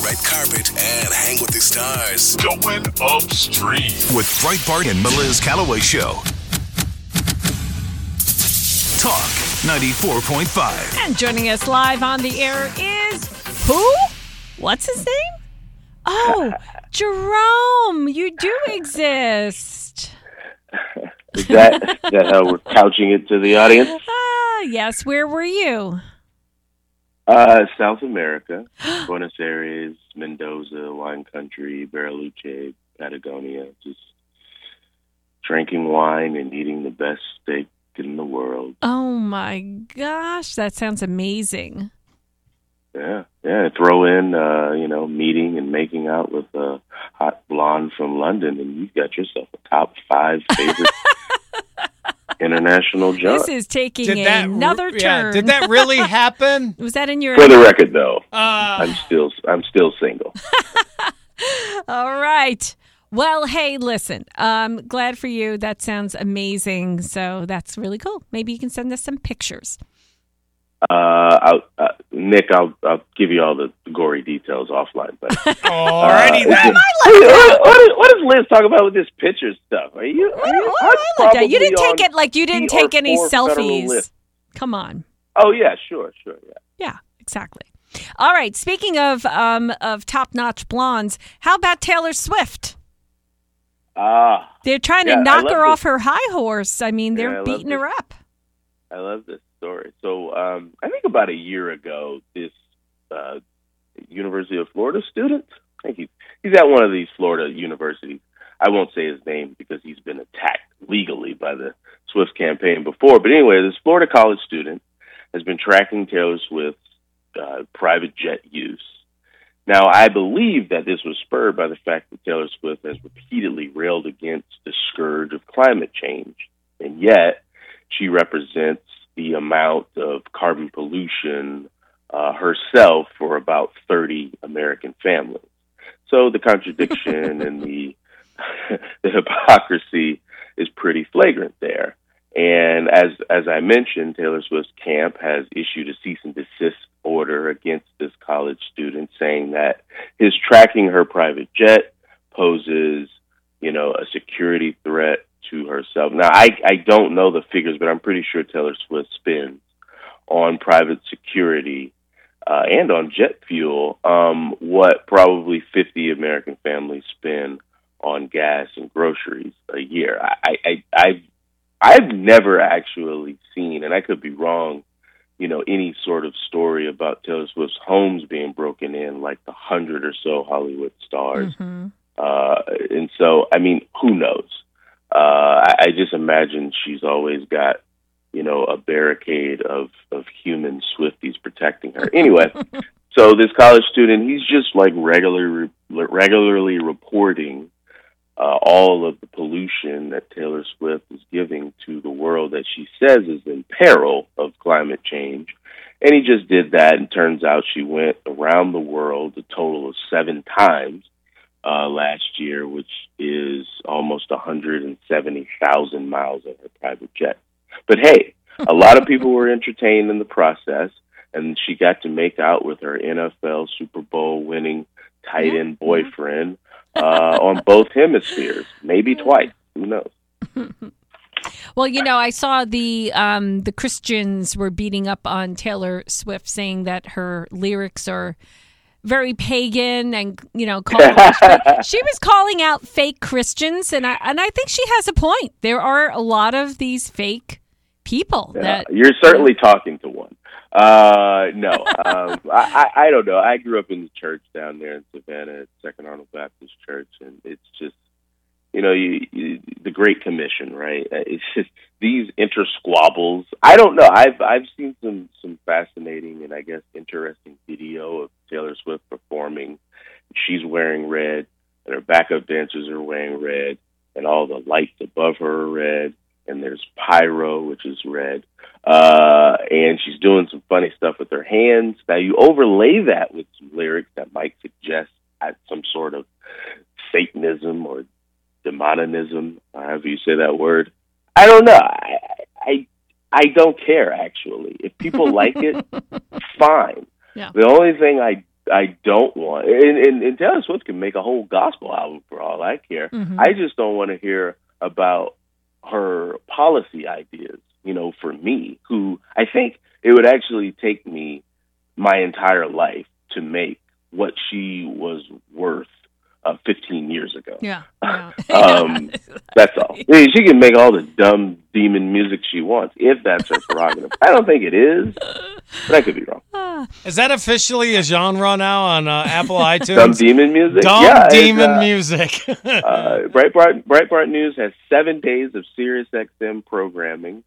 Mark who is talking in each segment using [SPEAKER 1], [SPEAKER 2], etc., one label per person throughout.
[SPEAKER 1] red carpet and hang with the stars.
[SPEAKER 2] Going upstream with Breitbart and Meliz Calloway Show. Talk 94.5.
[SPEAKER 3] And joining us live on the air is who? What's his name? Oh, Jerome. You do exist.
[SPEAKER 4] Is that how we're couching it to the audience?
[SPEAKER 3] Yes. Where were you?
[SPEAKER 4] South America, Buenos Aires, Mendoza, wine country, Bariloche, Patagonia, just drinking wine and eating the best steak in the world.
[SPEAKER 3] Oh my gosh, that sounds amazing.
[SPEAKER 4] Yeah. Throw in, meeting and making out with a hot blonde from London, and you've got yourself a top 5 favorite international job.
[SPEAKER 3] This is taking another turn.
[SPEAKER 5] Did that really happen?
[SPEAKER 3] Was that in your?
[SPEAKER 4] For the record, though, I'm still single.
[SPEAKER 3] All right. Well, hey, listen. Glad for you. That sounds amazing. So that's really cool. Maybe you can send us some pictures.
[SPEAKER 4] Nick, I'll give you all the gory details offline. But
[SPEAKER 5] alrighty then.
[SPEAKER 4] What does Liz talk about with this picture stuff? Are you?
[SPEAKER 3] I like that. You didn't take it like you didn't take any selfies. Come on.
[SPEAKER 4] Oh yeah, sure, yeah.
[SPEAKER 3] Yeah, exactly. All right. Speaking of top-notch blondes, how about Taylor Swift? They're trying to knock her off her high horse. I mean, they're beating her up.
[SPEAKER 4] I love this story. So I think about a year ago, this University of Florida student, I think he's at one of these Florida universities. I won't say his name because he's been attacked legally by the Swift campaign before. But anyway, this Florida college student has been tracking Taylor Swift's private jet use. Now, I believe that this was spurred by the fact that Taylor Swift has repeatedly railed against the scourge of climate change, and yet she represents the amount of carbon pollution herself for about 30 American families. So the contradiction and the hypocrisy is pretty flagrant there. And as I mentioned, Taylor Swift's camp has issued a cease and desist order against this college student, saying that his tracking her private jet poses, a security threat to herself. Now, I don't know the figures, but I'm pretty sure Taylor Swift spends on private security and on jet fuel what probably 50 American families spend on gas and groceries a year. I've never actually seen, and I could be wrong, any sort of story about Taylor Swift's homes being broken in like the 100 or so Hollywood stars.
[SPEAKER 3] Mm-hmm.
[SPEAKER 4] And so, I mean, who knows? I just imagine she's always got, a barricade of human Swifties protecting her. Anyway, so this college student, he's just like regularly reporting all of the pollution that Taylor Swift is giving to the world that she says is in peril of climate change. And he just did that, and turns out she went around the world a total of 7 times last year, which is almost 170,000 miles on her private jet. But hey, a lot of people were entertained in the process, and she got to make out with her NFL Super Bowl winning tight end boyfriend on both hemispheres, maybe twice. Who knows?
[SPEAKER 3] Well, I saw the Christians were beating up on Taylor Swift, saying that her lyrics are very pagan, and she was calling out fake Christians, and I think she has a point. There are a lot of these fake people.
[SPEAKER 4] That you're certainly talking to one. No, I don't know. I grew up in the church down there in Savannah at Second Arnold Baptist Church, and it's just, the Great Commission, right? It's just these intersquabbles. I don't know. I've seen some fascinating and I guess interesting video of Taylor Swift performing. She's wearing red, and her backup dancers are wearing red, and all the lights above her are red, and there's pyro, which is red. And she's doing some funny stuff with her hands. Now, you overlay that with some lyrics that might suggest some sort of Satanism or demonism, however you say that word. I don't know. I don't care, actually. If people like it, fine.
[SPEAKER 3] Yeah.
[SPEAKER 4] The only thing I I don't want, and Taylor Swift can make a whole gospel album for all I care.
[SPEAKER 3] Mm-hmm.
[SPEAKER 4] I just don't want to hear about her policy ideas, for me, who I think it would actually take me my entire life to make what she was worth 15 years ago.
[SPEAKER 3] Yeah.
[SPEAKER 4] That's all. I mean, she can make all the dumb demon music she wants, if that's her prerogative. I don't think it is, but I could be wrong.
[SPEAKER 5] Is that officially a genre now on Apple iTunes?
[SPEAKER 4] Dumb demon music?
[SPEAKER 5] Dumb demon music.
[SPEAKER 4] Breitbart News has 7 days of Sirius XM programming,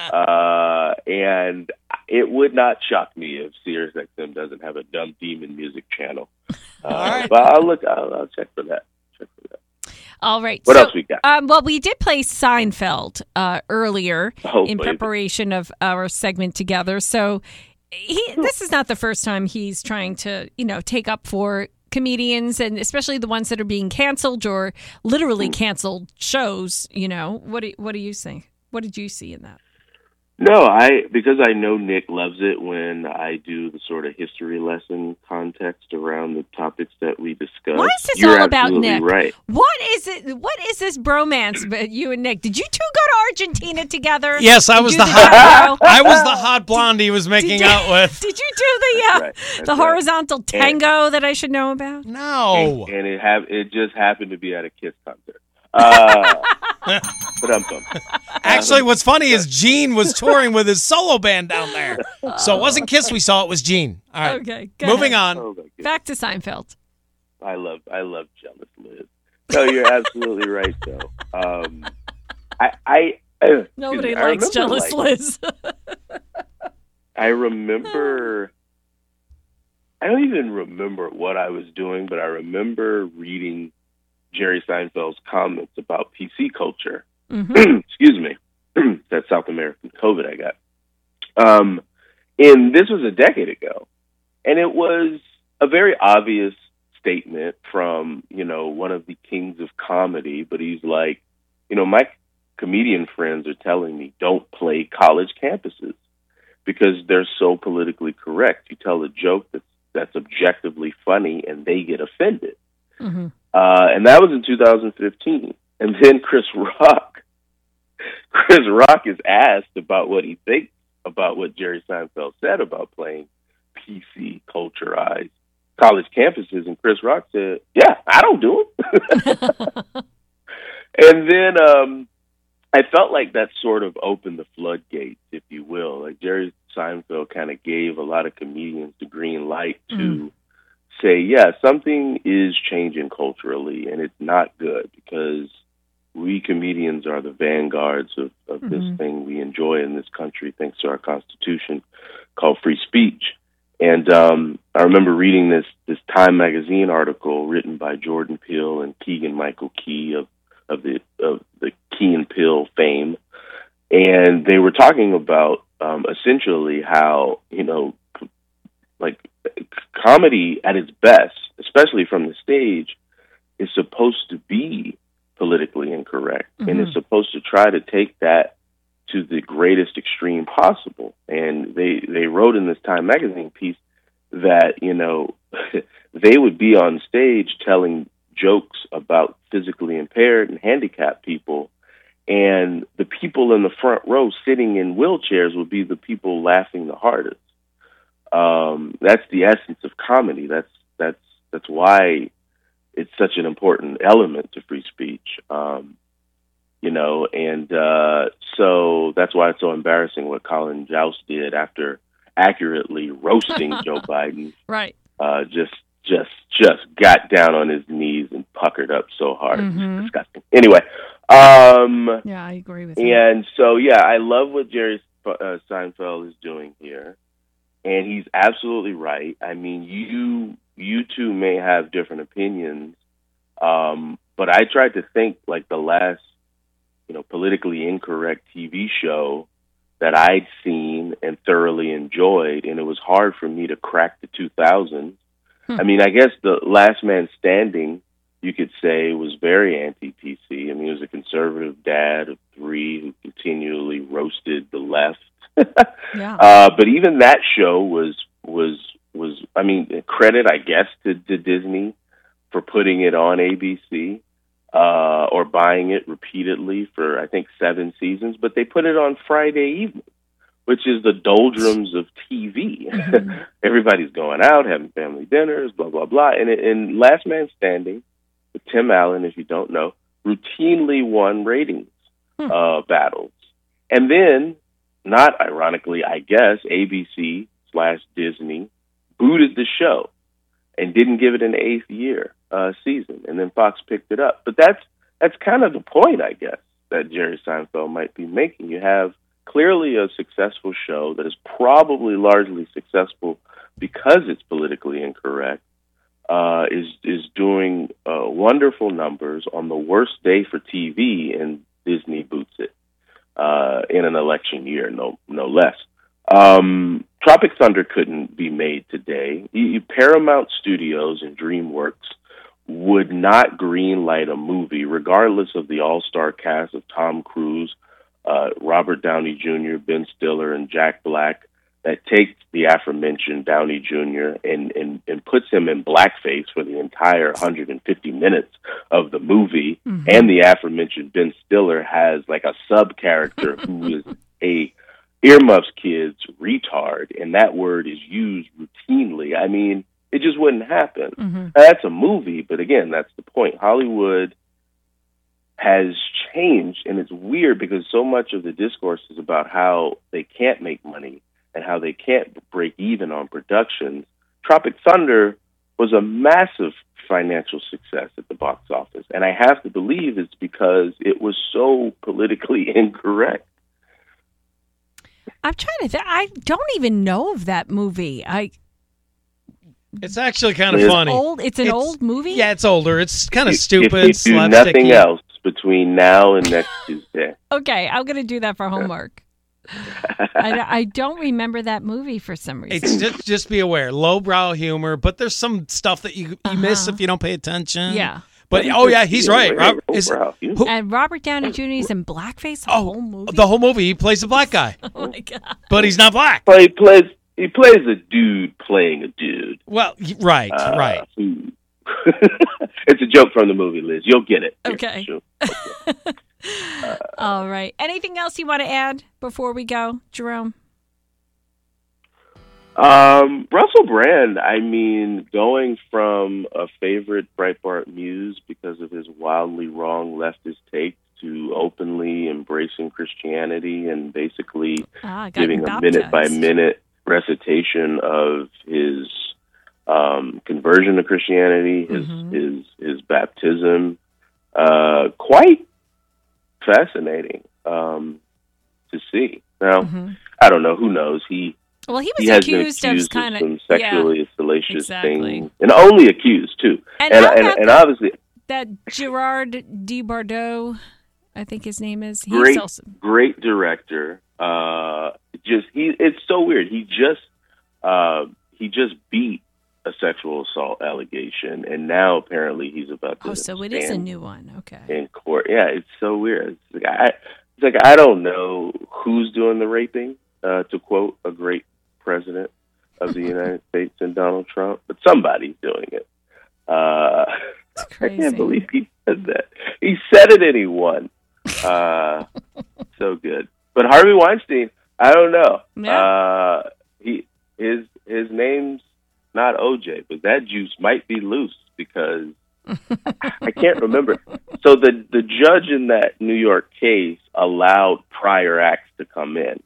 [SPEAKER 4] and it would not shock me if Sirius XM doesn't have a dumb demon music channel.
[SPEAKER 5] All right.
[SPEAKER 4] But I'll check for that.
[SPEAKER 3] All right.
[SPEAKER 4] What else we got?
[SPEAKER 3] Well, we did play Seinfeld earlier in
[SPEAKER 4] baby.
[SPEAKER 3] preparation of our segment together. So this is not the first time he's trying to, take up for comedians, and especially the ones that are being canceled or literally canceled shows. What do you think? What did you see in that?
[SPEAKER 4] No, because I know Nick loves it when I do the sort of history lesson context around the topics that we discuss.
[SPEAKER 3] Why is this
[SPEAKER 4] You're
[SPEAKER 3] all about
[SPEAKER 4] absolutely
[SPEAKER 3] Nick?
[SPEAKER 4] Right.
[SPEAKER 3] What is it? What is this bromance? But you and Nick, did you two go to Argentina together?
[SPEAKER 5] Yes, I was
[SPEAKER 3] Do
[SPEAKER 5] the
[SPEAKER 3] the
[SPEAKER 5] hot.
[SPEAKER 3] tango?
[SPEAKER 5] I was the hot blonde he was making out with.
[SPEAKER 3] Did you do the
[SPEAKER 4] Right, that's
[SPEAKER 3] horizontal tango that I should know about?
[SPEAKER 5] No.
[SPEAKER 4] And it just happened to be at a Kiss concert. But I'm done.
[SPEAKER 5] Actually, what's funny is Gene was touring with his solo band down there. So it wasn't Kiss we saw, it was Gene. All right.
[SPEAKER 3] Okay, go
[SPEAKER 5] Moving
[SPEAKER 3] ahead.
[SPEAKER 5] on.
[SPEAKER 4] Oh, my goodness.
[SPEAKER 3] Back to Seinfeld.
[SPEAKER 4] I love jealous Liz. No, you're absolutely right though.
[SPEAKER 3] Nobody
[SPEAKER 4] I
[SPEAKER 3] likes
[SPEAKER 4] remember,
[SPEAKER 3] jealous Liz.
[SPEAKER 4] I remember. I don't even remember what I was doing, but I remember reading Jerry Seinfeld's comments about PC culture.
[SPEAKER 3] Mm-hmm.
[SPEAKER 4] Excuse me. That South American COVID I got. And this was a decade ago. And it was a very obvious statement from, one of the kings of comedy. But he's like, my comedian friends are telling me don't play college campuses because they're so politically correct. You tell a joke that's objectively funny and they get offended.
[SPEAKER 3] Mm-hmm.
[SPEAKER 4] And that was in 2015. And then Chris Rock is asked about what he thinks about what Jerry Seinfeld said about playing PC culturized college campuses. And Chris Rock said, yeah, I don't do them. And then I felt like that sort of opened the floodgates, if you will. Like Jerry Seinfeld kind of gave a lot of comedians the green light to say, yeah, something is changing culturally, and it's not good because we comedians are the vanguards of this thing we enjoy in this country, thanks to our Constitution, called free speech. And I remember reading this Time magazine article written by Jordan Peele and Keegan-Michael Key of the Key and Peele fame, and they were talking about essentially how like comedy at its best, especially from the stage, is supposed to be politically incorrect, and is supposed to try to take that to the greatest extreme possible. And they wrote in this Time magazine piece that they would be on stage telling jokes about physically impaired and handicapped people, and the people in the front row sitting in wheelchairs would be the people laughing the hardest. That's the essence of comedy. That's why it's such an important element to free speech. So that's why it's so embarrassing what Colin Joust did after accurately roasting Joe Biden.
[SPEAKER 3] Right.
[SPEAKER 4] Just got down on his knees and puckered up so hard. It's disgusting. Anyway.
[SPEAKER 3] Yeah, I agree with you.
[SPEAKER 4] And so, yeah, I love what Jerry Seinfeld is doing here. And he's absolutely right. I mean, you two may have different opinions, but I tried to think like the last, politically incorrect TV show that I'd seen and thoroughly enjoyed, and it was hard for me to crack the 2000s. I mean, I guess the Last Man Standing, you could say, was very anti-PC. I mean, he was a conservative dad of 3 who continually roasted the left.
[SPEAKER 3] Yeah.
[SPEAKER 4] But even that show was I mean, credit, I guess, to Disney for putting it on ABC or buying it repeatedly for, I think, 7 seasons. But they put it on Friday evening, which is the doldrums of TV.
[SPEAKER 3] Mm-hmm.
[SPEAKER 4] Everybody's going out, having family dinners, blah, blah, blah. And Last Man Standing, with Tim Allen, if you don't know, routinely won ratings battles. And then, not ironically, I guess, ABC/Disney booted the show and didn't give it an 8th year season. And then Fox picked it up. But that's kind of the point, I guess, that Jerry Seinfeld might be making. You have clearly a successful show that is probably largely successful because it's politically incorrect, is doing wonderful numbers on the worst day for TV, and Disney boots it in an election year, no less. Tropic Thunder couldn't be made today. Paramount Studios and DreamWorks would not greenlight a movie, regardless of the all-star cast of Tom Cruise, Robert Downey Jr., Ben Stiller, and Jack Black, that takes the aforementioned Downey Jr. and puts him in blackface for the entire 150 minutes of the movie. Mm-hmm. And the aforementioned Ben Stiller has like a sub-character who is a earmuffs kid's retard, and that word is used routinely. I mean, it just wouldn't happen. Mm-hmm. That's a movie, but again, that's the point. Hollywood has changed, and it's weird because so much of the discourse is about how they can't make money and how they can't break even on productions. Tropic Thunder was a massive financial success at the box office, and I have to believe it's because it was so politically incorrect.
[SPEAKER 3] I'm trying to think. I don't even know of that movie.
[SPEAKER 5] It's actually kind of funny.
[SPEAKER 3] It's an old movie?
[SPEAKER 5] Yeah, it's older. It's kind of stupid.
[SPEAKER 4] If you do nothing else between now and next Tuesday.
[SPEAKER 3] Okay, I'm going to do that for homework. I don't remember that movie for some reason.
[SPEAKER 5] It's just be aware, lowbrow humor, but there's some stuff that you miss if you don't pay attention.
[SPEAKER 3] Yeah.
[SPEAKER 5] But he's right.
[SPEAKER 3] And Robert Downey Jr. is in blackface the whole movie.
[SPEAKER 5] The whole movie, he plays a black guy.
[SPEAKER 3] Oh my god!
[SPEAKER 5] But he's not black.
[SPEAKER 4] Well, he plays a dude playing a dude.
[SPEAKER 5] Well, right.
[SPEAKER 4] It's a joke from the movie, Liz. You'll get it.
[SPEAKER 3] Okay.
[SPEAKER 4] Sure.
[SPEAKER 3] All right. Anything else you want to add before we go, Jerome?
[SPEAKER 4] Russell Brand, I mean, going from a favorite Breitbart muse because of his wildly wrong leftist take to openly embracing Christianity and basically giving a minute-by-minute recitation of his conversion to Christianity, his baptism. Quite fascinating to see. Now, I don't know. Who knows? He
[SPEAKER 3] was
[SPEAKER 4] accused
[SPEAKER 3] of
[SPEAKER 4] some sexually salacious
[SPEAKER 3] exactly.
[SPEAKER 4] things, and only accused too. And obviously
[SPEAKER 3] that Gerard Depardieu, I think his name is.
[SPEAKER 4] Great director. It's so weird. He just beat a sexual assault allegation, and now apparently he's about to.
[SPEAKER 3] Oh, so it is a new one. Okay.
[SPEAKER 4] In court, yeah, it's so weird. It's like I don't know who's doing the raping. To quote a great president of the United States and Donald Trump, but somebody's doing it. I can't believe he said that. He said it and he won. So good. But Harvey Weinstein, I don't know. Yeah. His name's not OJ, but that juice might be loose because I can't remember. So the judge in that New York case allowed prior acts to come in.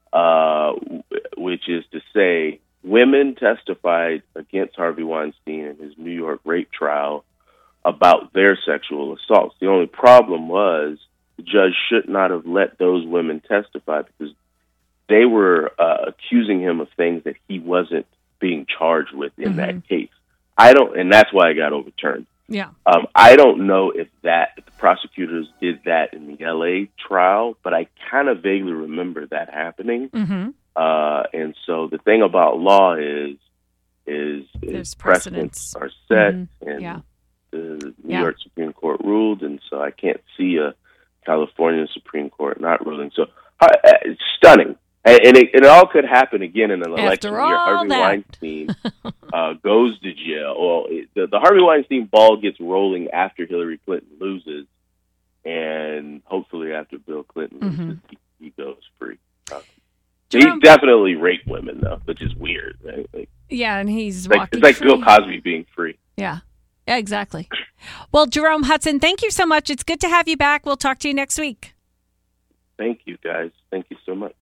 [SPEAKER 4] Which is to say, women testified against Harvey Weinstein in his New York rape trial about their sexual assaults. The only problem was the judge should not have let those women testify because they were accusing him of things that he wasn't being charged with in that case. And that's why it got overturned.
[SPEAKER 3] Yeah.
[SPEAKER 4] I don't know if the prosecutors did that in the L.A. trial, but I kind of vaguely remember that happening. And so the thing about law is precedents are set, and the New York Supreme Court ruled, and so I can't see a California Supreme Court not ruling. So it's stunning. And it all could happen again in an election
[SPEAKER 3] After
[SPEAKER 4] year.
[SPEAKER 3] all
[SPEAKER 4] Harvey
[SPEAKER 3] that.
[SPEAKER 4] Weinstein goes to jail. Well, the Harvey Weinstein ball gets rolling after Hillary Clinton loses, and hopefully after Bill Clinton loses, he goes free. He definitely raped women, though, which is weird, right? Like,
[SPEAKER 3] yeah, and he's
[SPEAKER 4] it's
[SPEAKER 3] walking
[SPEAKER 4] like
[SPEAKER 3] free.
[SPEAKER 4] Bill Cosby being free.
[SPEAKER 3] Yeah, exactly. Well, Jerome Hudson, thank you so much. It's good to have you back. We'll talk to you next week.
[SPEAKER 4] Thank you, guys. Thank you so much.